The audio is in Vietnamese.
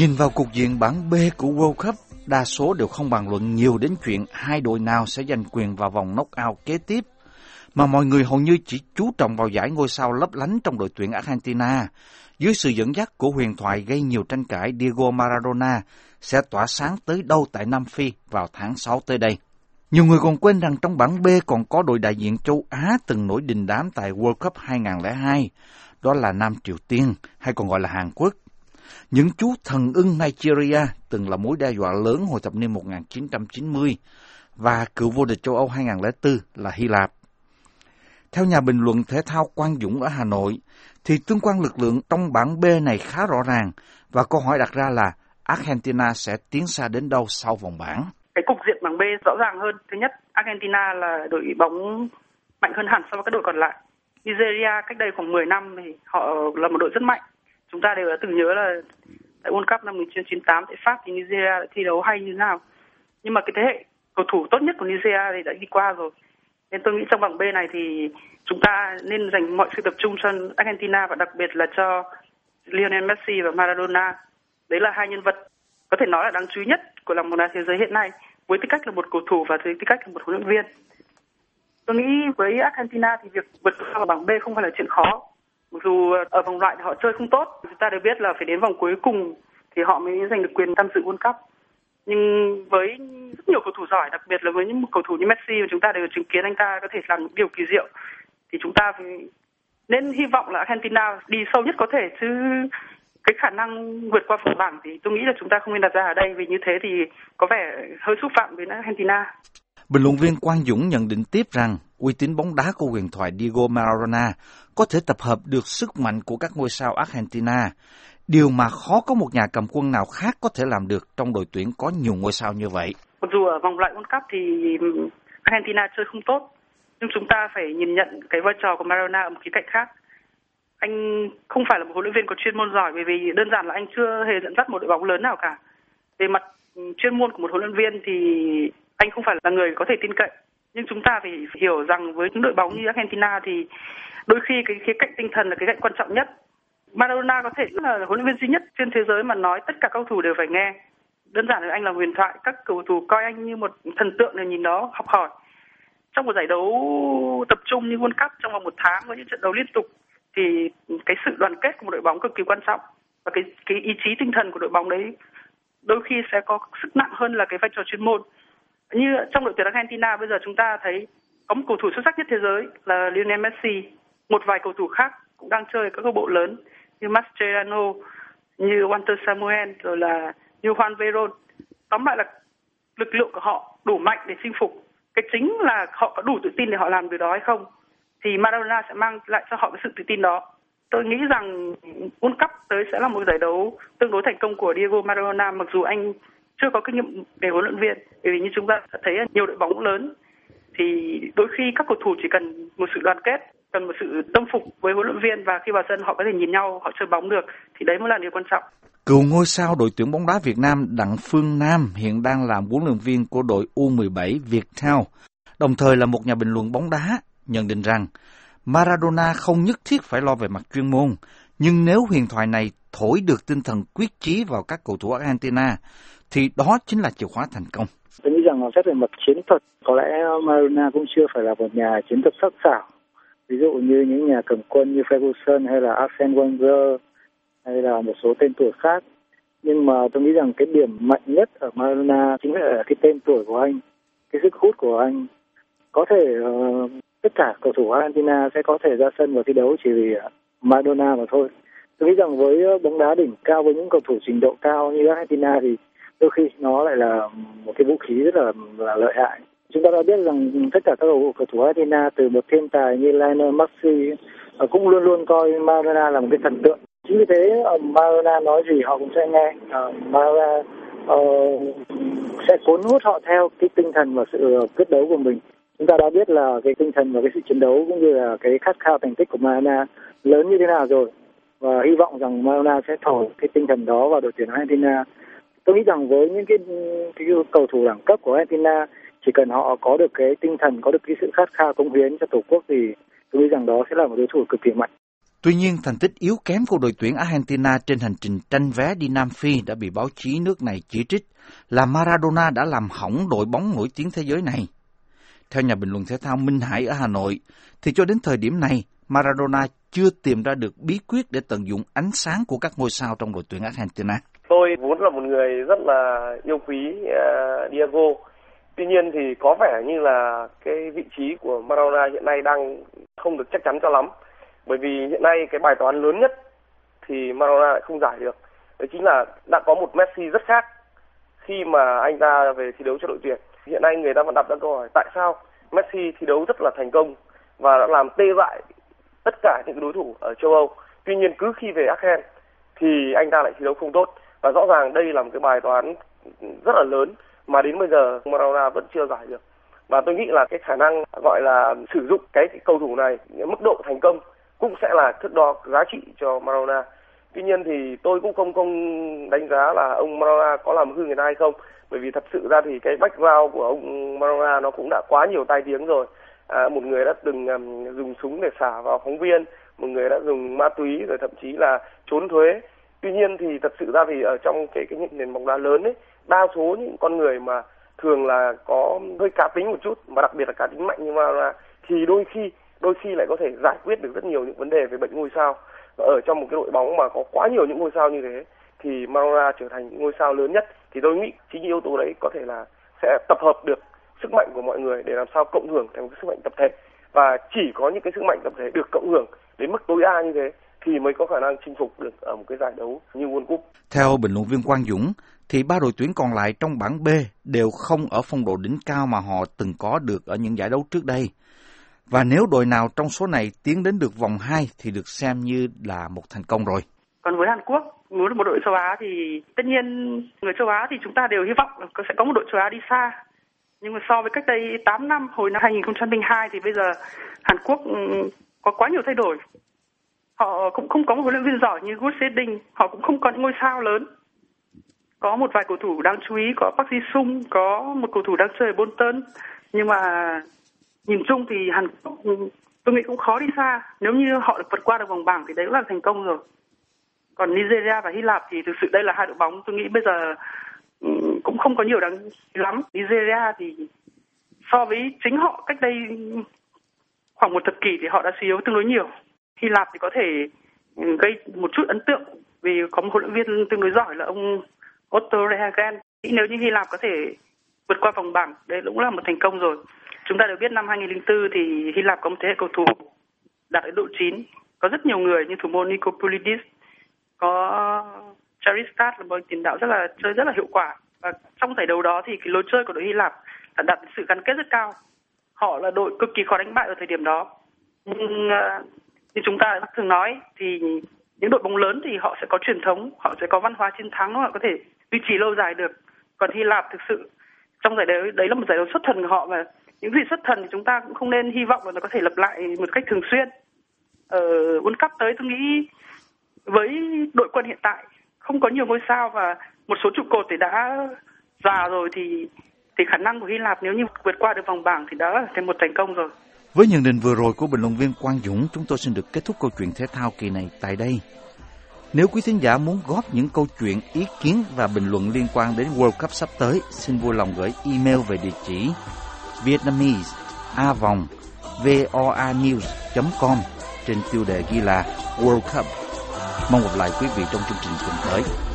Nhìn vào cục diện bảng B của World Cup, đa số đều không bàn luận nhiều đến chuyện hai đội nào sẽ giành quyền vào vòng knock-out kế tiếp, mà mọi người hầu như chỉ chú trọng vào giải ngôi sao lấp lánh trong đội tuyển Argentina. Dưới sự dẫn dắt của huyền thoại gây nhiều tranh cãi Diego Maradona sẽ tỏa sáng tới đâu tại Nam Phi vào tháng 6 tới đây. Nhiều người còn quên rằng trong bảng B còn có đội đại diện châu Á từng nổi đình đám tại World Cup 2002, đó là Nam Triều Tiên, hay còn gọi là Hàn Quốc. Những chú thần ưng Nigeria từng là mối đe dọa lớn hồi thập niên 1990 và cựu vô địch châu Âu 2004 là Hy Lạp. Theo nhà bình luận thể thao Quang Dũng ở Hà Nội, thì tương quan lực lượng trong bảng B này khá rõ ràng và câu hỏi đặt ra là Argentina sẽ tiến xa đến đâu sau vòng bảng. Cái cục diện bảng B rõ ràng hơn. Thứ nhất, Argentina là đội bóng mạnh hơn hẳn so với các đội còn lại. Nigeria cách đây khoảng 10 năm thì họ là một đội rất mạnh. Chúng ta đều đã từng nhớ là tại World Cup năm 1998 tại Pháp thì Nigeria đã thi đấu hay như thế nào. Nhưng mà cái thế hệ cầu thủ tốt nhất của Nigeria thì đã đi qua rồi. Nên tôi nghĩ trong bảng B này thì chúng ta nên dành mọi sự tập trung cho Argentina và đặc biệt là cho Lionel Messi và Maradona. Đấy là hai nhân vật có thể nói là đáng chú ý nhất của làng bóng đá thế giới hiện nay với tư cách là một cầu thủ và với tư cách là một huấn luyện viên. Tôi nghĩ với Argentina thì việc vượt qua vào bảng B không phải là chuyện khó. Mặc dù ở vòng loại thì họ chơi không tốt, chúng ta đều biết là phải đến vòng cuối cùng thì họ mới giành được quyền tham dự World Cup. Nhưng với rất nhiều cầu thủ giỏi, đặc biệt là với những cầu thủ như Messi mà chúng ta đều chứng kiến anh ta có thể làm những điều kỳ diệu, thì chúng ta phải nên hy vọng là Argentina đi sâu nhất có thể, chứ cái khả năng vượt qua vòng bảng thì tôi nghĩ là chúng ta không nên đặt ra ở đây, vì như thế thì có vẻ hơi xúc phạm với Argentina. Bình luận viên Quang Dũng nhận định tiếp rằng uy tín bóng đá của huyền thoại Diego Maradona có thể tập hợp được sức mạnh của các ngôi sao Argentina, điều mà khó có một nhà cầm quân nào khác có thể làm được trong đội tuyển có nhiều ngôi sao như vậy. Mặc dù ở vòng loại World Cup thì Argentina chơi không tốt, nhưng chúng ta phải nhìn nhận cái vai trò của Maradona ở một khía cạnh khác. Anh không phải là một huấn luyện viên có chuyên môn giỏi, bởi vì đơn giản là anh chưa hề dẫn dắt một đội bóng lớn nào cả. Về mặt chuyên môn của một huấn luyện viên thì anh không phải là người có thể tin cậy. Nhưng chúng ta phải hiểu rằng với những đội bóng như Argentina thì đôi khi cái khía cạnh tinh thần là cái cạnh quan trọng nhất. Maradona có thể là huấn luyện viên duy nhất trên thế giới mà nói tất cả cầu thủ đều phải nghe. Đơn giản là anh là huyền thoại, các cầu thủ coi anh như một thần tượng để nhìn đó học hỏi. Trong một giải đấu tập trung như World Cup trong vòng một tháng với những trận đấu liên tục thì cái sự đoàn kết của một đội bóng cực kỳ quan trọng, và cái ý chí tinh thần của đội bóng đấy đôi khi sẽ có sức nặng hơn là cái vai trò chuyên môn. Như trong đội tuyển Argentina bây giờ chúng ta thấy có một cầu thủ xuất sắc nhất thế giới là Lionel Messi, một vài cầu thủ khác cũng đang chơi ở các câu bộ lớn như Mascherano, như Walter Samuel, rồi là như Juan Verón. Tóm lại là lực lượng của họ đủ mạnh để chinh phục. Cái chính là họ có đủ tự tin để họ làm điều đó hay không, thì Maradona sẽ mang lại cho họ cái sự tự tin đó. Tôi nghĩ rằng World Cup tới sẽ là một giải đấu tương đối thành công của Diego Maradona, mặc dù anh chưa có kinh nghiệm về huấn luyện viên. Bởi vì như chúng ta đã thấy nhiều đội bóng lớn thì đôi khi các cầu thủ chỉ cần một sự đoàn kết, cần một sự tâm phục với huấn luyện viên, và khi vào sân họ có thể nhìn nhau, họ chơi bóng được, thì đấy mới là điều quan trọng. Cựu ngôi sao đội tuyển bóng đá Việt Nam Đặng Phương Nam hiện đang làm huấn luyện viên của đội U17 Viettel, đồng thời là một nhà bình luận bóng đá, nhận định rằng Maradona không nhất thiết phải lo về mặt chuyên môn, nhưng nếu huyền thoại này thổi được tinh thần quyết chí vào các cầu thủ Argentina, thì đó chính là chìa khóa thành công. Tôi nghĩ rằng nó xét về mặt chiến thuật, có lẽ Maradona cũng chưa phải là một nhà chiến thuật sắc sảo. Ví dụ như những nhà cầm quân như Ferguson hay là Arsene Wenger hay là một số tên tuổi khác. Nhưng mà tôi nghĩ rằng cái điểm mạnh nhất ở Maradona chính là cái tên tuổi của anh, cái sức hút của anh. Có thể tất cả cầu thủ Argentina sẽ có thể ra sân và thi đấu chỉ vì Maradona mà thôi. Tôi nghĩ rằng với bóng đá đỉnh cao, với những cầu thủ trình độ cao như Argentina thì đôi khi nó lại là một cái vũ khí rất là lợi hại. Chúng ta đã biết rằng tất cả các cầu thủ Argentina từ một thiên tài như Lionel Messi cũng luôn luôn coi Maradona là một cái thần tượng. Chính vì thế Maradona nói gì họ cũng sẽ nghe. Maradona sẽ cuốn hút họ theo cái tinh thần và sự quyết đấu của mình. Chúng ta đã biết là cái tinh thần và cái sự chiến đấu cũng như là cái khát khao thành tích của Maradona lớn như thế nào rồi. Và hy vọng rằng Maradona sẽ thổi cái tinh thần đó vào đội tuyển Argentina. Tôi nghĩ rằng với những cái cầu thủ đẳng cấp của Argentina, chỉ cần họ có được cái tinh thần, có được cái sự khát khao cống hiến cho tổ quốc thì tôi nghĩ rằng đó sẽ là một đối thủ cực kỳ mạnh. Tuy nhiên, thành tích yếu kém của đội tuyển Argentina trên hành trình tranh vé đi Nam Phi đã bị báo chí nước này chỉ trích là Maradona đã làm hỏng đội bóng nổi tiếng thế giới này. Theo nhà bình luận thể thao Minh Hải ở Hà Nội, thì cho đến thời điểm này, Maradona chưa tìm ra được bí quyết để tận dụng ánh sáng của các ngôi sao trong đội tuyển Argentina. Tôi vốn là một người rất là yêu quý Diego. Tuy nhiên thì có vẻ như là cái vị trí của Maradona hiện nay đang không được chắc chắn cho lắm. Bởi vì hiện nay cái bài toán lớn nhất thì Maradona lại không giải được. Đó chính là đã có một Messi rất khác khi mà anh ta về thi đấu cho đội tuyển. Hiện nay người ta vẫn đặt ra câu hỏi tại sao Messi thi đấu rất là thành công và đã làm tê dại tất cả những đối thủ ở châu Âu. Tuy nhiên cứ khi về Argen thì anh ta lại thi đấu không tốt. Và rõ ràng đây là một cái bài toán rất là lớn mà đến bây giờ Maradona vẫn chưa giải được. Và tôi nghĩ là cái khả năng gọi là sử dụng cái cầu thủ này, mức độ thành công cũng sẽ là thước đo giá trị cho Maradona. Tuy nhiên thì tôi cũng không đánh giá là ông Maradona có làm hư người ta hay không. Bởi vì thật sự ra thì cái background của ông Maradona nó cũng đã quá nhiều tai tiếng rồi. Một người đã từng dùng súng để xả vào phóng viên, một người đã dùng ma túy rồi thậm chí là trốn thuế. Tuy nhiên thì thật sự ra thì ở trong những nền bóng đá lớn ấy, đa số những con người mà thường là có hơi cá tính một chút, và đặc biệt là cá tính mạnh như Maradona, thì đôi khi lại có thể giải quyết được rất nhiều những vấn đề về bệnh ngôi sao. Và ở trong một cái đội bóng mà có quá nhiều những ngôi sao như thế thì Maradona trở thành ngôi sao lớn nhất. Thì tôi nghĩ chính yếu tố đấy có thể là sẽ tập hợp được sức mạnh của mọi người để làm sao cộng hưởng thành một cái sức mạnh tập thể. Và chỉ có những cái sức mạnh tập thể được cộng hưởng đến mức tối đa như thế thì mới có khả năng chinh phục được ở một cái giải đấu như World Cup. Theo bình luận viên Quang Dũng, thì ba đội tuyển còn lại trong bảng B đều không ở phong độ đỉnh cao mà họ từng có được ở những giải đấu trước đây. Và nếu đội nào trong số này tiến đến được vòng 2 thì được xem như là một thành công rồi. Còn với Hàn Quốc, muốn được một đội châu Á thì tất nhiên người châu Á thì chúng ta đều hy vọng sẽ có một đội châu Á đi xa. Nhưng mà so với cách đây 8 năm, hồi năm 2002 thì bây giờ Hàn Quốc có quá nhiều thay đổi. Họ cũng không có một huấn luyện viên giỏi như Gus Seding, họ cũng không có những ngôi sao lớn. Có một vài cầu thủ đáng chú ý, có Park Ji-sung, có một cầu thủ đang chơi ở Bolton. Nhưng mà nhìn chung thì Hàn Quốc tôi nghĩ cũng khó đi xa. Nếu như họ được vượt qua được vòng bảng thì đấy cũng là thành công rồi. Còn Nigeria và Hy Lạp thì thực sự đây là hai đội bóng tôi nghĩ bây giờ cũng không có nhiều đáng lắm. Nigeria thì so với chính họ cách đây khoảng một thập kỷ thì họ đã suy yếu tương đối nhiều. Hy Lạp thì có thể gây một chút ấn tượng vì có một huấn luyện viên tương đối giỏi là ông Otto Rehhagen. Nếu như Hy Lạp có thể vượt qua vòng bảng, đấy cũng là một thành công rồi. Chúng ta đều biết năm 2004 thì Hy Lạp có một thế hệ cầu thủ đạt đến độ 9. Có rất nhiều người như thủ môn Nikopolidis, có Charistat là một tiền đạo chơi rất là hiệu quả. Và trong giải đấu đó thì cái lối chơi của đội Hy Lạp đã đạt sự gắn kết rất cao. Họ là đội cực kỳ khó đánh bại ở thời điểm đó. Nhưng như chúng ta thường nói thì những đội bóng lớn thì họ sẽ có truyền thống, họ sẽ có văn hóa chiến thắng, họ có thể duy trì lâu dài được. Còn Hy Lạp thực sự trong giải đấu đấy là một giải đấu xuất thần của họ, và những gì xuất thần thì chúng ta cũng không nên hy vọng là nó có thể lặp lại một cách thường xuyên. Ở World Cup tới tôi nghĩ với đội quân hiện tại không có nhiều ngôi sao và một số trụ cột thì đã già rồi thì khả năng của Hy Lạp nếu như vượt qua được vòng bảng thì đã là thêm một thành công rồi. Với nhận định vừa rồi của bình luận viên Quang Dũng, chúng tôi xin được kết thúc câu chuyện thể thao kỳ này tại đây. Nếu quý thính giả muốn góp những câu chuyện, ý kiến và bình luận liên quan đến World Cup sắp tới, xin vui lòng gửi email về địa chỉ vietnamese@voanews.com trên tiêu đề ghi là World Cup. Mong gặp lại quý vị trong chương trình tuần tới.